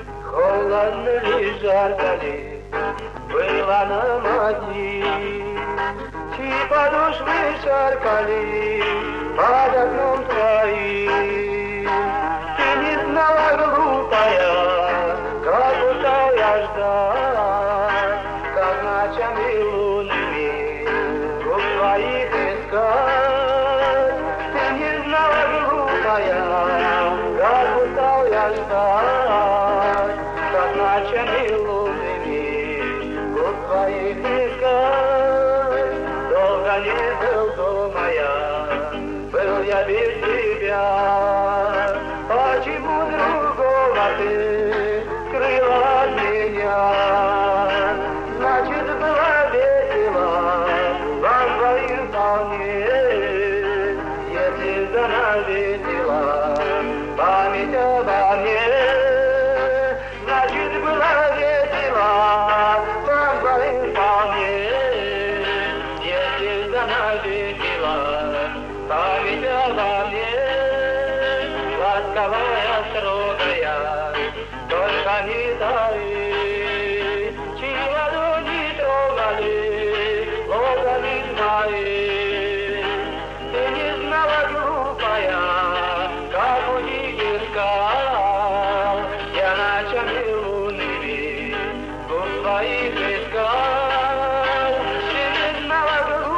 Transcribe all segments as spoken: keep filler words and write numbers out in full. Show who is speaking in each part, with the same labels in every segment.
Speaker 1: Холодно ли, жарко ли, было нам одни. Чи подошвы шаркали под окном твоим. Ты не знала, глупая, как устал я ждать, как ночами лунными губ твоих искать. Ты не знала, глупая, как устал я ждать, как ночами лунными губ твоих искать. Долго не был дома я, был я без тебя. Почему другого ты скрыла от меня? Значит, было весело вам двоим вполне, если занавесила память обо мне. Значит, было весело вам двоим вполне, навесила память обо мне. Ласковая, строгая, только не таи, чьи ладони трогали локоны мои. Ты не знала, глупая, как у них искал я ночами лунными губ твоих искал. Ты не знала,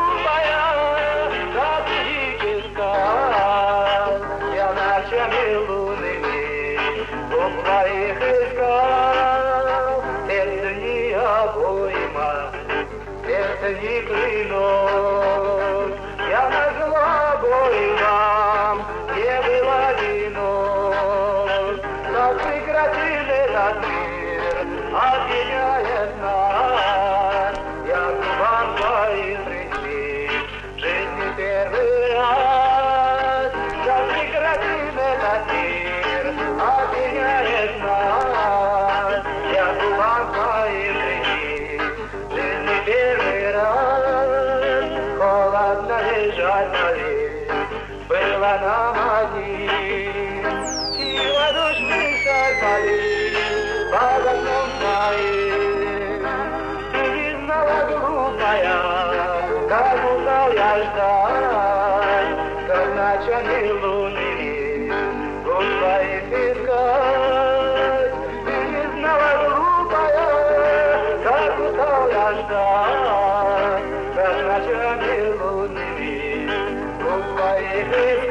Speaker 1: губ твоих искал. Сердце не обойма, сердце не клинок. Я назло обоим вам не был одинок. Так прекратил этот мир, объединяет нас. Я к вам твоим пришли в жизни первый раз. Так прекратил этот мир, объединяет нас. Я к вам твоим пришли в жизни первый раз. Холодно ли, жарко ли, было нам одним. Чьи ладоши шаркали под окном твоим. Ты не знала, глупая, как устал я ждать, как ночами лунными губ твоих искать. Ты не знала, глупая, как устал я ждать, как ночами лунными губ твоих искать.